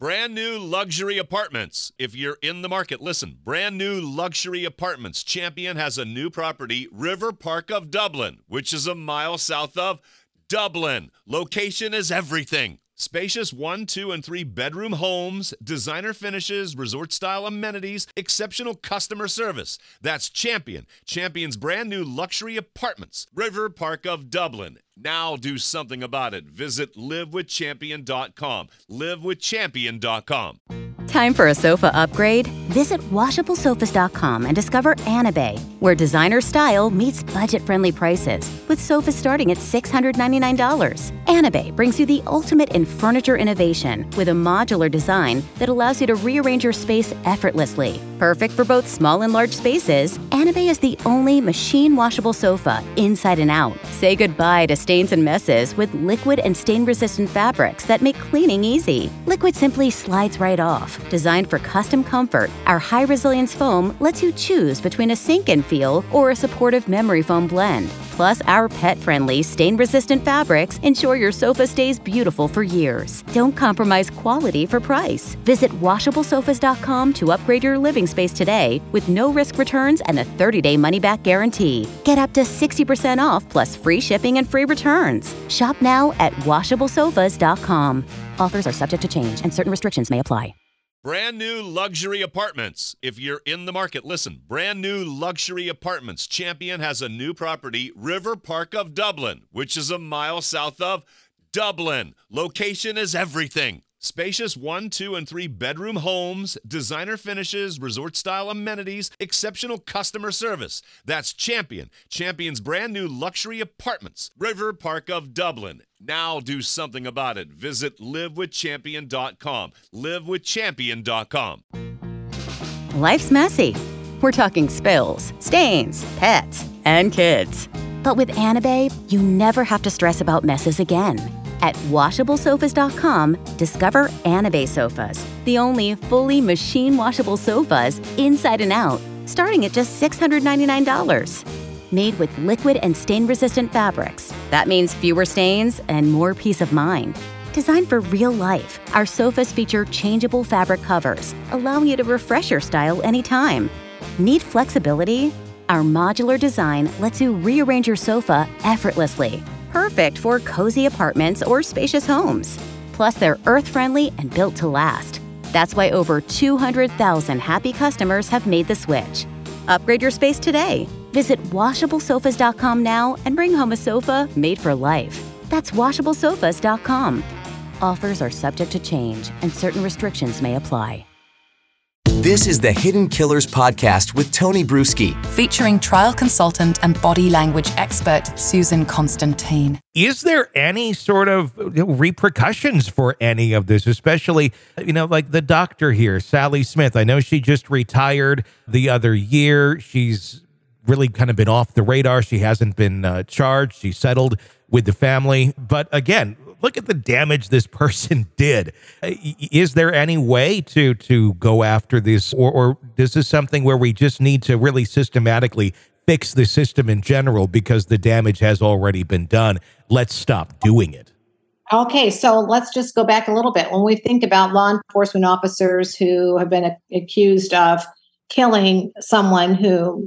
Brand new luxury apartments. If you're in the market, listen. Brand new luxury apartments. Champion has a new property, River Park of Dublin, which is a mile south of Dublin. Location is everything. Spacious 1, 2, and 3 bedroom homes, designer finishes, resort-style amenities, exceptional customer service. That's Champion. Champion's brand new luxury apartments, River Park of Dublin. Now do something about it. Visit livewithchampion.com. Livewithchampion.com. Time for a sofa upgrade? Visit WashableSofas.com and discover Anabay, where designer style meets budget-friendly prices, with sofas starting at $699. Anabay brings you the ultimate in furniture innovation with a modular design that allows you to rearrange your space effortlessly. Perfect for both small and large spaces, Anabay is the only machine-washable sofa inside and out. Say goodbye to stains and messes with liquid and stain-resistant fabrics that make cleaning easy. Liquid simply slides right off. Designed for custom comfort, our high-resilience foam lets you choose between a sink-in feel or a supportive memory foam blend. Plus, our pet-friendly, stain-resistant fabrics ensure your sofa stays beautiful for years. Don't compromise quality for price. Visit WashableSofas.com to upgrade your living space today with no-risk returns and a 30-day money-back guarantee. Get up to 60% off plus free shipping and free returns. Shop now at WashableSofas.com. Offers are subject to change and certain restrictions may apply. Brand new luxury apartments. If you're in the market, listen. Brand new luxury apartments. Champion has a new property, River Park of Dublin, which is a mile south of Dublin. Location is everything. Spacious 1, 2, and 3 bedroom homes, designer finishes, resort-style amenities, exceptional customer service. That's Champion. Champion's brand new luxury apartments, River Park of Dublin. Now do something about it. Visit livewithchampion.com. Livewithchampion.com. Life's messy. We're talking spills, stains, pets, and kids. But with Anabay, you never have to stress about messes again. At WashableSofas.com, discover Anabay sofas, the only fully machine-washable sofas inside and out, starting at just $699. Made with liquid and stain-resistant fabrics. That means fewer stains and more peace of mind. Designed for real life, our sofas feature changeable fabric covers, allowing you to refresh your style anytime. Need flexibility? Our modular design lets you rearrange your sofa effortlessly. Perfect for cozy apartments or spacious homes. Plus, they're earth-friendly and built to last. That's why over 200,000 happy customers have made the switch. Upgrade your space today. Visit WashableSofas.com now and bring home a sofa made for life. That's WashableSofas.com. Offers are subject to change and certain restrictions may apply. This is the Hidden Killers podcast with Tony Bruschi, featuring trial consultant and body language expert Susan Constantine. Is there any sort of repercussions for any of this, especially, like the doctor here, Sally Smith? I know she just retired the other year. She's really kind of been off the radar. She hasn't been charged. She settled with the family. But again, look at the damage this person did. Is there any way to go after this, or is this something where we just need to really systematically fix the system in general because the damage has already been done? Let's stop doing it. Okay, so let's just go back a little bit. When we think about law enforcement officers who have been accused of killing someone who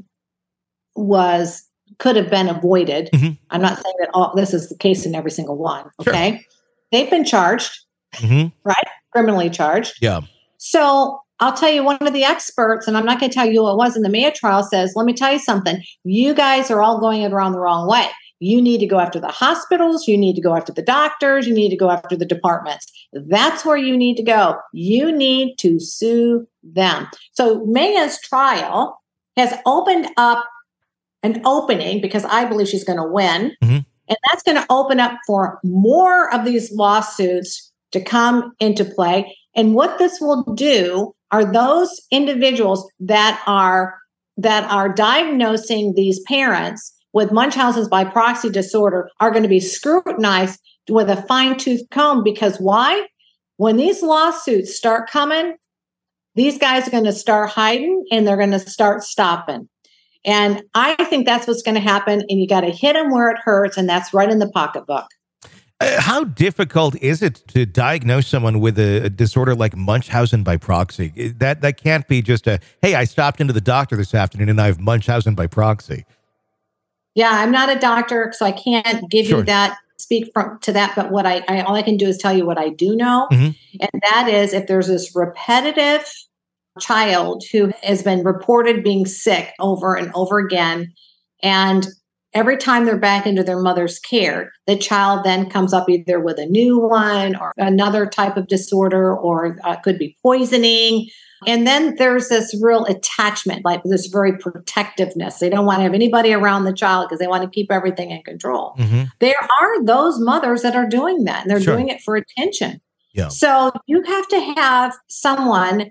could have been avoided. Mm-hmm. I'm not saying that this is the case in every single one. Okay. Sure. They've been charged, right? Criminally charged. Yeah. So I'll tell you, one of the experts, and I'm not going to tell you who it was in the Maya trial, says, let me tell you something. You guys are all going around the wrong way. You need to go after the hospitals. You need to go after the doctors. You need to go after the departments. That's where you need to go. You need to sue them. So Maya's trial has opened up an opening, because I believe she's going to win. Mm-hmm. And that's going to open up for more of these lawsuits to come into play. And what this will do are those individuals that are diagnosing these parents with Munchausen's by proxy disorder are going to be scrutinized with a fine-tooth comb. Because why? When these lawsuits start coming, these guys are going to start hiding and they're going to start stopping. And I think that's what's going to happen. And you got to hit them where it hurts. And that's right in the pocketbook. How difficult is it to diagnose someone with a disorder like Munchausen by proxy? That can't be just hey, I stopped into the doctor this afternoon and I have Munchausen by proxy. Yeah, I'm not a doctor, so I can't give you that, speak to that. But what I all I can do is tell you what I do know. And that is, if there's this repetitive child who has been reported being sick over and over again, and every time they're back into their mother's care, the child then comes up either with a new one or another type of disorder, or could be poisoning. And then there's this real attachment, like this very protectiveness. They don't want to have anybody around the child because they want to keep everything in control. There are those mothers that are doing that, and they're doing it for attention. Yeah. So you have to have someone.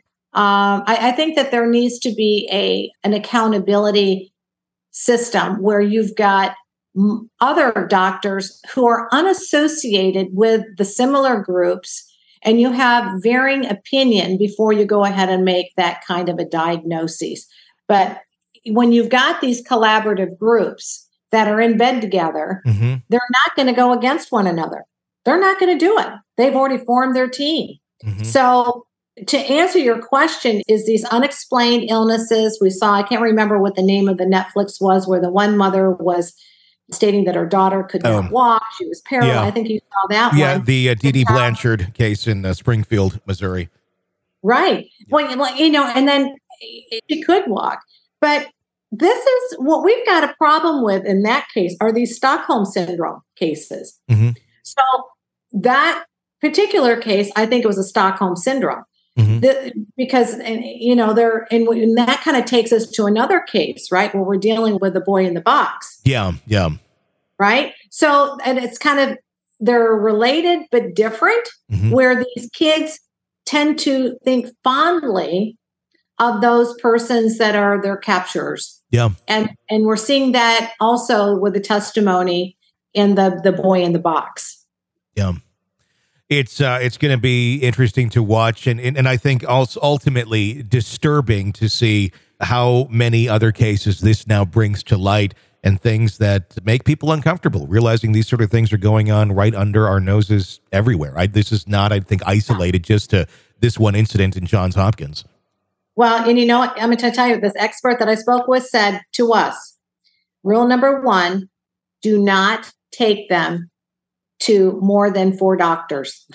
I think that there needs to be an accountability system where you've got other doctors who are unassociated with the similar groups, and you have varying opinion before you go ahead and make that kind of a diagnosis. But when you've got these collaborative groups that are in bed together, they're not going to go against one another. They're not going to do it. They've already formed their team. So to answer your question, is these unexplained illnesses we saw, I can't remember what the name of the Netflix was, where the one mother was stating that her daughter could not walk. She was paralyzed. I think you saw that one. Yeah, the Dee Blanchard case in Springfield, Missouri. Right. Well, and then she could walk. But this is what we've got a problem with in that case are these Stockholm Syndrome cases. So that particular case, I think it was a Stockholm Syndrome. Because, and that kind of takes us to another case, right? Where we're dealing with the boy in the box. Yeah. Right. So, and it's kind of, they're related, but different, where these kids tend to think fondly of those persons that are their capturers. Yeah. And we're seeing that also with the testimony in the boy in the box. Yeah. It's going to be interesting to watch, and I think also ultimately disturbing to see how many other cases this now brings to light, and things that make people uncomfortable, realizing these sort of things are going on right under our noses everywhere. This is not, I think, isolated just to this one incident in Johns Hopkins. Well, and I'm going to tell you, this expert that I spoke with said to us, rule number 1, do not take them to more than 4 doctors.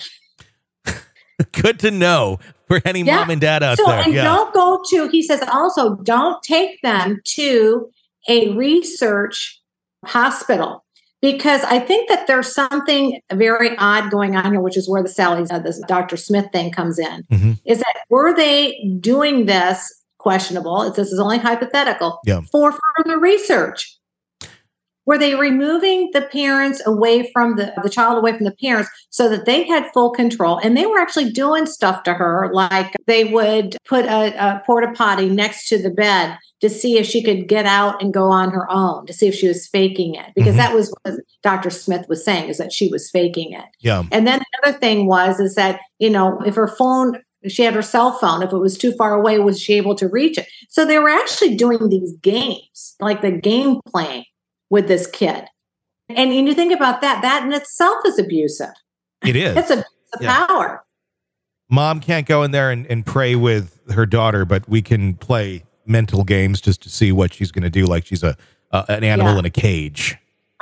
Good to know for any mom and dad out there. And don't go to, he says also, don't take them to a research hospital, because I think that there's something very odd going on here, which is where this Dr. Smith thing comes in, is that were they doing this questionable, this is only hypothetical, for further research? Were they removing the parents away from the child away from the parents so that they had full control? And they were actually doing stuff to her, like they would put a porta potty next to the bed to see if she could get out and go on her own, to see if she was faking it. Because that was what Dr. Smith was saying, is that she was faking it. Yeah. And then the other thing is that, if her phone, she had her cell phone, if it was too far away, was she able to reach it? So they were actually doing these games, like the game playing with this kid. And you think about that in itself is abusive. It is. It's a power. Mom can't go in there and pray with her daughter, but we can play mental games just to see what she's going to do, like she's an animal in a cage.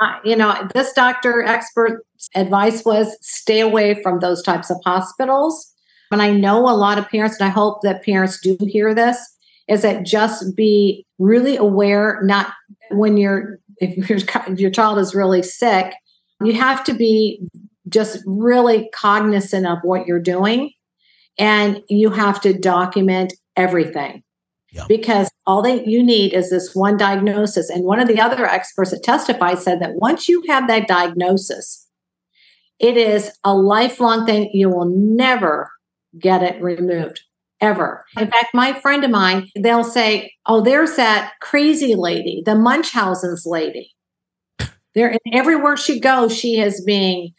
This doctor expert's advice was stay away from those types of hospitals. And I know a lot of parents, and I hope that parents do hear this, is that just be really aware, not when if your child is really sick, you have to be just really cognizant of what you're doing, and you have to document everything. Yeah. Because all you need is this one diagnosis. And one of the other experts that testified said that once you have that diagnosis, it is a lifelong thing. You will never get it removed. Ever. In fact, my friend of mine, they'll say, oh, there's that crazy lady, the Munchausen's lady. There, and everywhere she goes, she is being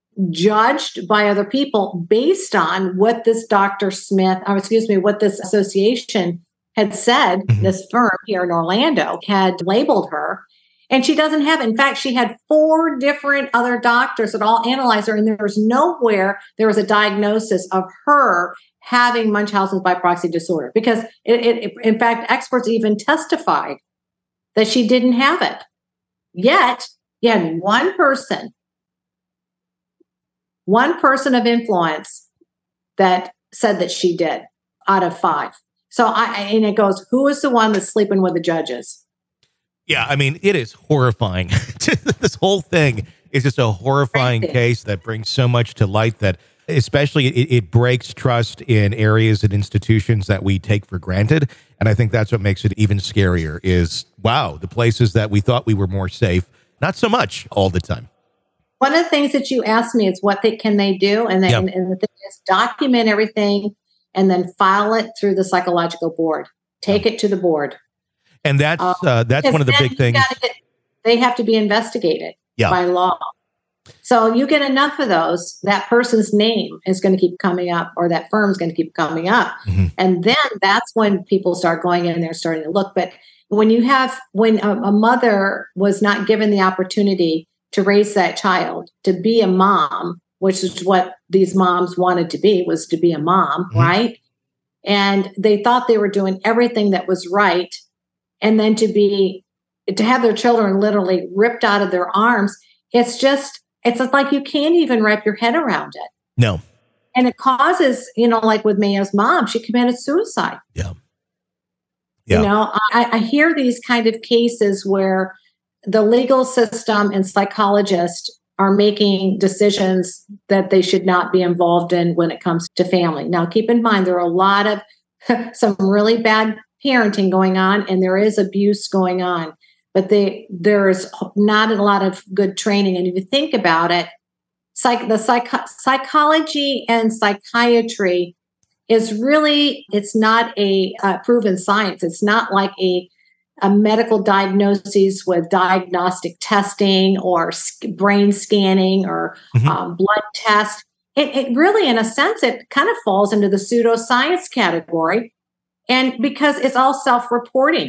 judged by other people based on what this Dr. Smith, what this association had said, this firm here in Orlando had labeled her. And she doesn't have it. In fact, she had 4 different other doctors that all analyzed her, and there was nowhere there was a diagnosis of her having Munchausen's by proxy disorder, because in fact, experts even testified that she didn't have it. Yet, you had one person of influence that said that she did out of 5. So and it goes, who is the one that's sleeping with the judges? Yeah, I mean, it is horrifying. This whole thing is just a horrifying case that brings so much to light that especially it breaks trust in areas and institutions that we take for granted. And I think that's what makes it even scarier is, wow, the places that we thought we were more safe, not so much all the time. One of the things that you asked me is can they do? And the thing is document everything and then file it through the psychological board. Take it to the board. And that's one of the big things. They have to be investigated by law. So you get enough of those, that person's name is going to keep coming up, or that firm's going to keep coming up. Mm-hmm. And then that's when people start going in there, starting to look. But when a mother was not given the opportunity to raise that child, to be a mom, which is what these moms wanted to be a mom, mm-hmm. right? And they thought they were doing everything that was right. And then to have their children literally ripped out of their arms, it's like you can't even wrap your head around it. No. And it causes, like with Maya's mom, she committed suicide. Yeah. I hear these kind of cases where the legal system and psychologists are making decisions that they should not be involved in when it comes to family. Now, keep in mind, there are a lot of some really bad parenting going on, and there is abuse going on, but there's not a lot of good training. And if you think about it, psychology and psychiatry is really, it's not a proven science. It's not like a medical diagnosis with diagnostic testing or brain scanning or mm-hmm. Blood test. It really, in a sense, it kind of falls into the pseudoscience category. And because it's all self-reporting,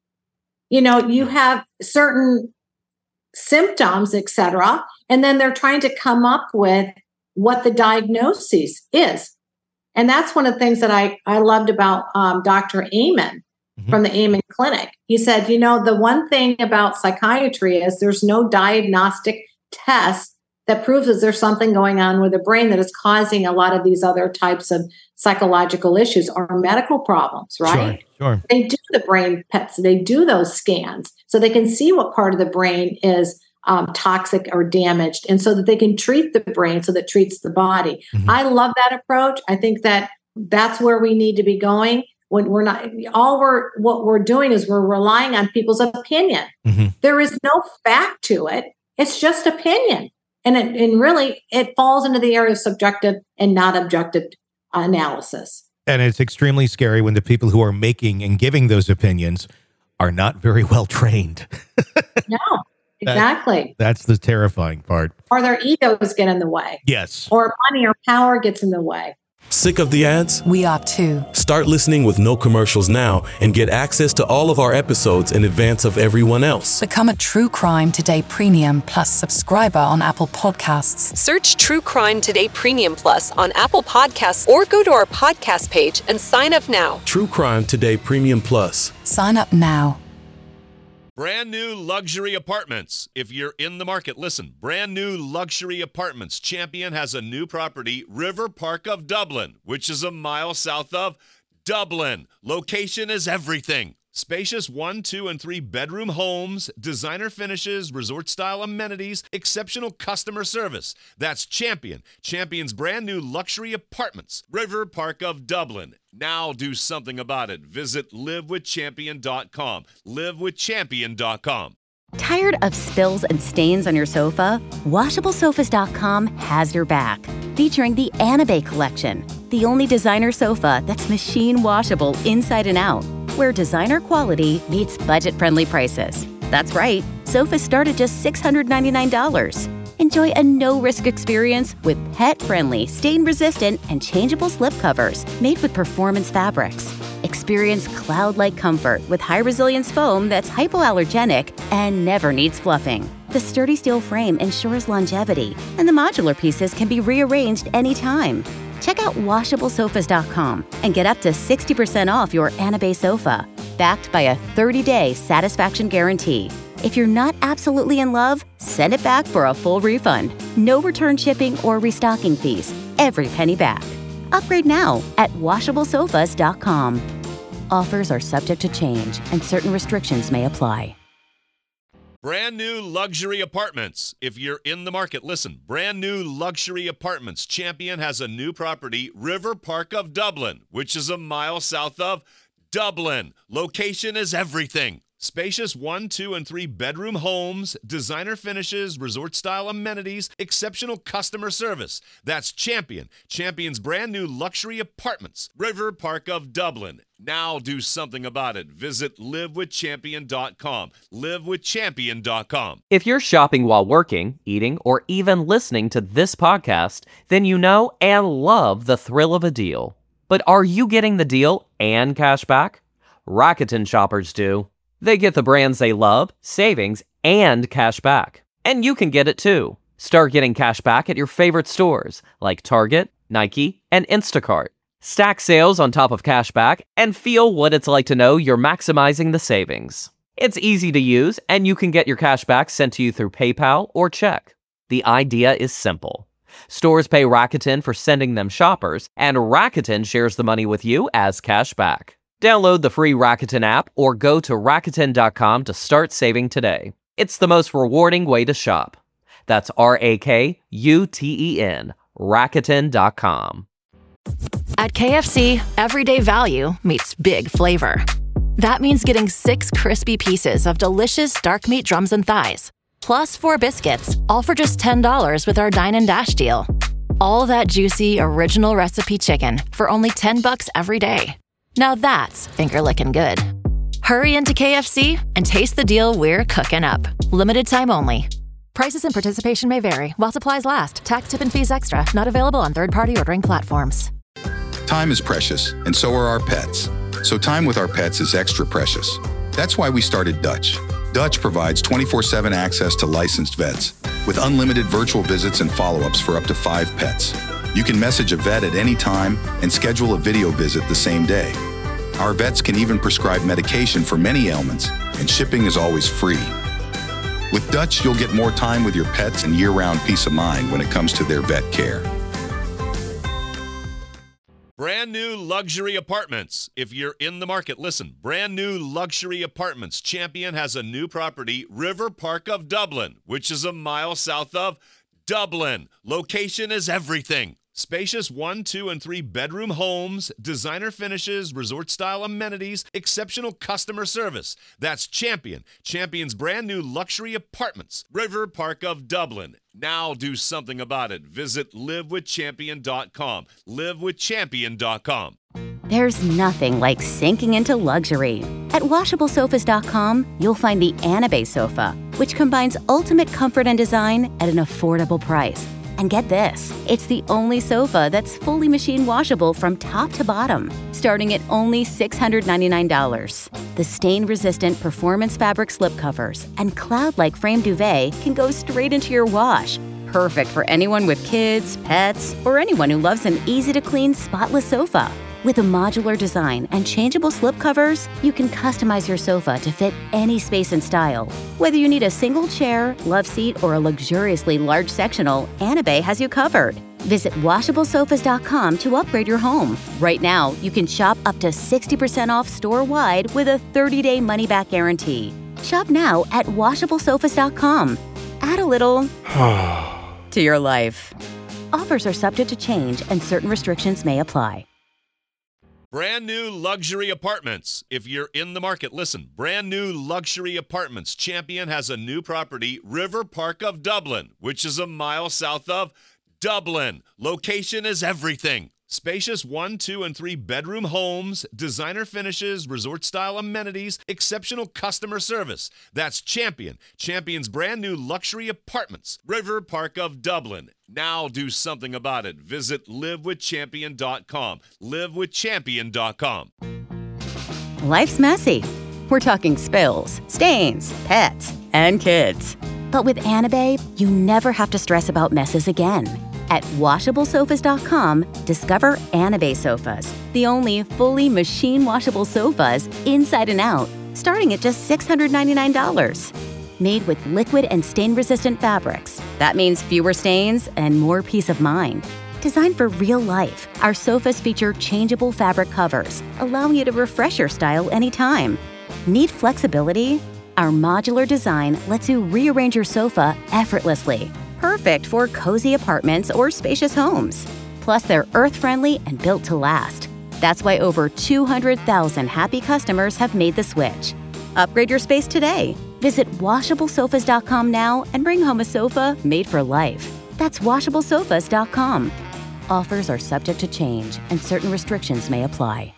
you have certain symptoms, et cetera, and then they're trying to come up with what the diagnosis is. And that's one of the things that I loved about Dr. Amen mm-hmm. from the Amen Clinic. He said, the one thing about psychiatry is there's no diagnostic test that proves that there's something going on with the brain that is causing a lot of these other types of psychological issues or medical problems, right? Sure. They do the brain PETs, they do those scans so they can see what part of the brain is toxic or damaged, and so that they can treat the brain so that treats the body. Mm-hmm. I love that approach. I think that that's where we need to be going. When we're not, what we're doing is we're relying on people's opinion. Mm-hmm. There is no fact to it. It's just opinion. And really, it falls into the area of subjective and not objective analysis. And it's extremely scary when the people who are making and giving those opinions are not very well trained. No, exactly. That's the terrifying part. Or their egos get in the way. Yes. Or money or power gets in the way. Sick of the ads? We are too. Start listening with no commercials now and get access to all of our episodes in advance of everyone else. Become a True Crime Today Premium Plus subscriber on Apple Podcasts. Search True Crime Today Premium Plus on Apple Podcasts or go to our podcast page and sign up now. True Crime Today Premium Plus. Sign up now. Brand new luxury apartments. If you're in the market, listen. Brand new luxury apartments. Champion has a new property, River Park of Dublin, which is a mile south of Dublin. Location is everything. Spacious 1, 2, and 3 bedroom homes, designer finishes, resort-style amenities, exceptional customer service. That's Champion. Champion's brand new luxury apartments, River Park of Dublin. Now do something about it. Visit livewithchampion.com. livewithchampion.com. Tired of spills and stains on your sofa? WashableSofas.com has your back. Featuring the Anabay collection, the only designer sofa that's machine washable inside and out, where designer quality meets budget-friendly prices. That's right, sofas start at just $699. Enjoy a no-risk experience with pet-friendly, stain-resistant, and changeable slip covers made with performance fabrics. Experience cloud-like comfort with high-resilience foam that's hypoallergenic and never needs fluffing. The sturdy steel frame ensures longevity, and the modular pieces can be rearranged anytime. Check out WashableSofas.com and get up to 60% off your Anabay sofa, backed by a 30-day satisfaction guarantee. If you're not absolutely in love, send it back for a full refund. No return shipping or restocking fees. Every penny back. Upgrade now at WashableSofas.com. Offers are subject to change and certain restrictions may apply. Brand new luxury apartments. If you're in the market, listen. Brand new luxury apartments. Champion has a new property, River Park of Dublin, which is a mile south of Dublin. Location is everything. Spacious 1, 2, and 3 bedroom homes, designer finishes, resort-style amenities, exceptional customer service. That's Champion. Champion's brand new luxury apartments, River Park of Dublin. Now do something about it. Visit livewithchampion.com. Livewithchampion.com. If you're shopping while working, eating, or even listening to this podcast, then you know and love the thrill of a deal. But are you getting the deal and cash back? Rakuten shoppers do. They get the brands they love, savings, and cash back. And you can get it too. Start getting cash back at your favorite stores like Target, Nike, and Instacart. Stack sales on top of cash back and feel what it's like to know you're maximizing the savings. It's easy to use, and you can get your cash back sent to you through PayPal or check. The idea is simple. Stores pay Rakuten for sending them shoppers, and Rakuten shares the money with you as cash back. Download the free Rakuten app or go to Rakuten.com to start saving today. It's the most rewarding way to shop. That's Rakuten, Rakuten.com. At KFC, everyday value meets big flavor. That means getting 6 crispy pieces of delicious dark meat drums and thighs, plus 4 biscuits, all for just $10 with our Dine and Dash deal. All that juicy, original recipe chicken for only $10 every day. Now that's finger-licking good. Hurry into KFC and taste the deal we're cooking up. Limited time only. Prices and participation may vary while supplies last. Tax, tip, and fees extra. Not available on third-party ordering platforms. Time is precious, and so are our pets. So time with our pets is extra precious. That's why we started Dutch. Dutch provides 24/7 access to licensed vets with unlimited virtual visits and follow-ups for up to 5 pets. You can message a vet at any time and schedule a video visit the same day. Our vets can even prescribe medication for many ailments, and shipping is always free. With Dutch, you'll get more time with your pets and year-round peace of mind when it comes to their vet care. Brand new luxury apartments. If you're in the market, listen. Brand new luxury apartments. Champion has a new property, River Park of Dublin, which is a mile south of Dublin. Location is everything. Spacious 1, 2, and 3 bedroom homes, designer finishes, resort-style amenities, exceptional customer service. That's Champion. Champion's brand new luxury apartments, River Park of Dublin. Now do something about it. Visit livewithchampion.com. Livewithchampion.com. There's nothing like sinking into luxury. At WashableSofas.com, you'll find the Anabay sofa, which combines ultimate comfort and design at an affordable price. And get this, it's the only sofa that's fully machine washable from top to bottom, starting at only $699. The stain-resistant performance fabric slipcovers and cloud-like frame duvet can go straight into your wash. Perfect for anyone with kids, pets, or anyone who loves an easy-to-clean, spotless sofa. With a modular design and changeable slipcovers, you can customize your sofa to fit any space and style. Whether you need a single chair, love seat, or a luxuriously large sectional, Anabay has you covered. Visit WashableSofas.com to upgrade your home. Right now, you can shop up to 60% off store-wide with a 30-day money-back guarantee. Shop now at WashableSofas.com. Add a little to your life. Offers are subject to change and certain restrictions may apply. Brand new luxury apartments. If you're in the market, listen. Brand new luxury apartments. Champion has a new property, River Park of Dublin, which is a mile south of Dublin. Location is everything. Spacious 1, 2, and 3 bedroom homes, designer finishes, resort-style amenities, exceptional customer service. That's Champion. Champion's brand new luxury apartments, River Park of Dublin. Now do something about it. Visit livewithchampion.com. Livewithchampion.com. Life's messy. We're talking spills, stains, pets, and kids. But with Anabe, you never have to stress about messes again. At WashableSofas.com, discover Anabe sofas, the only fully machine-washable sofas inside and out, starting at just $699. Made with liquid and stain-resistant fabrics. That means fewer stains and more peace of mind. Designed for real life, our sofas feature changeable fabric covers, allowing you to refresh your style anytime. Need flexibility? Our modular design lets you rearrange your sofa effortlessly. Perfect for cozy apartments or spacious homes. Plus, they're earth-friendly and built to last. That's why over 200,000 happy customers have made the switch. Upgrade your space today. Visit WashableSofas.com now and bring home a sofa made for life. That's WashableSofas.com. Offers are subject to change and certain restrictions may apply.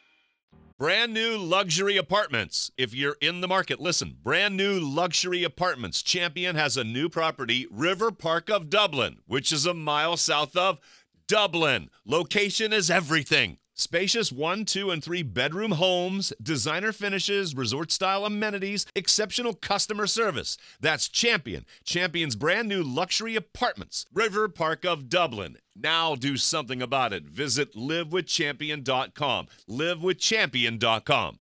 Brand new luxury apartments. If you're in the market, listen. Brand new luxury apartments. Champion has a new property, River Park of Dublin, which is a mile south of Dublin. Location is everything. Spacious 1, 2, and 3 bedroom homes, designer finishes, resort-style amenities, exceptional customer service. That's Champion. Champion's brand new luxury apartments, River Park of Dublin. Now do something about it. Visit livewithchampion.com. Livewithchampion.com.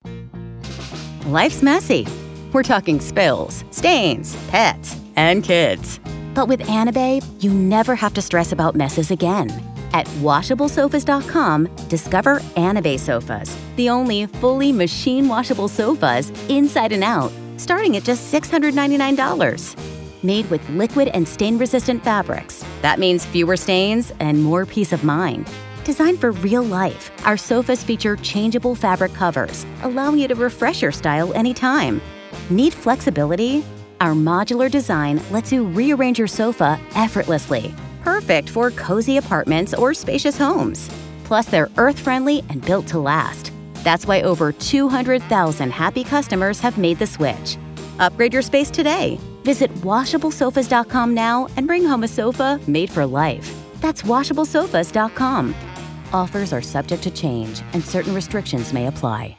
Life's messy. We're talking spills, stains, pets, and kids. But with Anabe, you never have to stress about messes again. At WashableSofas.com, discover Anabe sofas, the only fully machine-washable sofas inside and out, starting at just $699. Made with liquid and stain-resistant fabrics. That means fewer stains and more peace of mind. Designed for real life, our sofas feature changeable fabric covers, allowing you to refresh your style anytime. Need flexibility? Our modular design lets you rearrange your sofa effortlessly. Perfect for cozy apartments or spacious homes. Plus, they're earth-friendly and built to last. That's why over 200,000 happy customers have made the switch. Upgrade your space today. Visit WashableSofas.com now and bring home a sofa made for life. That's WashableSofas.com. Offers are subject to change and certain restrictions may apply.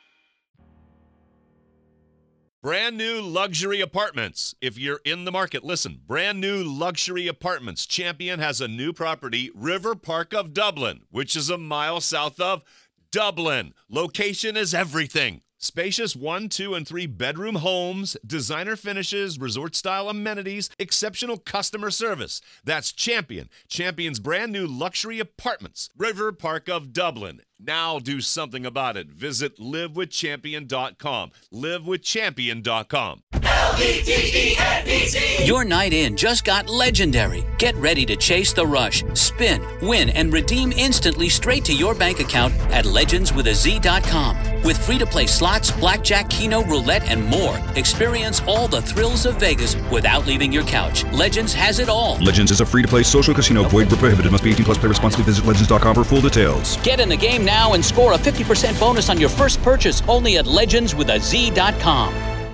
Brand new luxury apartments. If you're in the market, listen. Brand new luxury apartments. Champion has a new property, River Park of Dublin, which is a mile south of Dublin. Location is everything. Spacious 1, 2, and 3 bedroom homes, designer finishes, resort-style amenities, exceptional customer service. That's Champion. Champion's brand new luxury apartments, River Park of Dublin. Now do something about it. Visit livewithchampion.com. Livewithchampion.com. LVDENEZ. Your night in just got legendary. Get ready to chase the rush, spin, win, and redeem instantly straight to your bank account at legendswithaz.com. With free-to-play slots, blackjack, keno, roulette, and more. Experience all the thrills of Vegas without leaving your couch. Legends has it all. Legends is a free-to-play social casino. Void where prohibited. Must be 18 plus. Play responsibly. Visit legends.com for full details. Get in the game now and score a 50% bonus on your first purchase only at legendswithaz.com.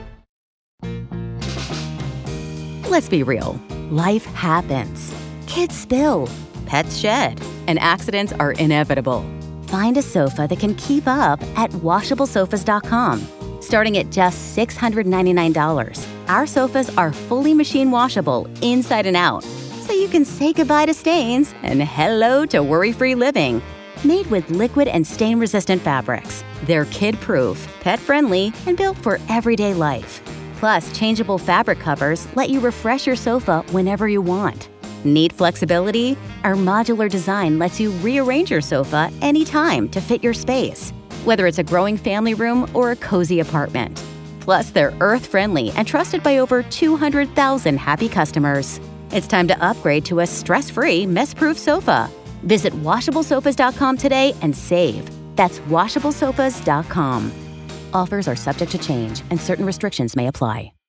Let's be real. Life happens. Kids spill. Pets shed. And accidents are inevitable. Find a sofa that can keep up at WashableSofas.com. Starting at just $699. Our sofas are fully machine washable inside and out. So you can say goodbye to stains and hello to worry-free living. Made with liquid and stain-resistant fabrics. They're kid-proof, pet-friendly, and built for everyday life. Plus, changeable fabric covers let you refresh your sofa whenever you want. Need flexibility? Our modular design lets you rearrange your sofa anytime to fit your space, whether it's a growing family room or a cozy apartment. Plus, they're earth-friendly and trusted by over 200,000 happy customers. It's time to upgrade to a stress-free, mess-proof sofa. Visit WashableSofas.com today and save. That's WashableSofas.com. Offers are subject to change and certain restrictions may apply.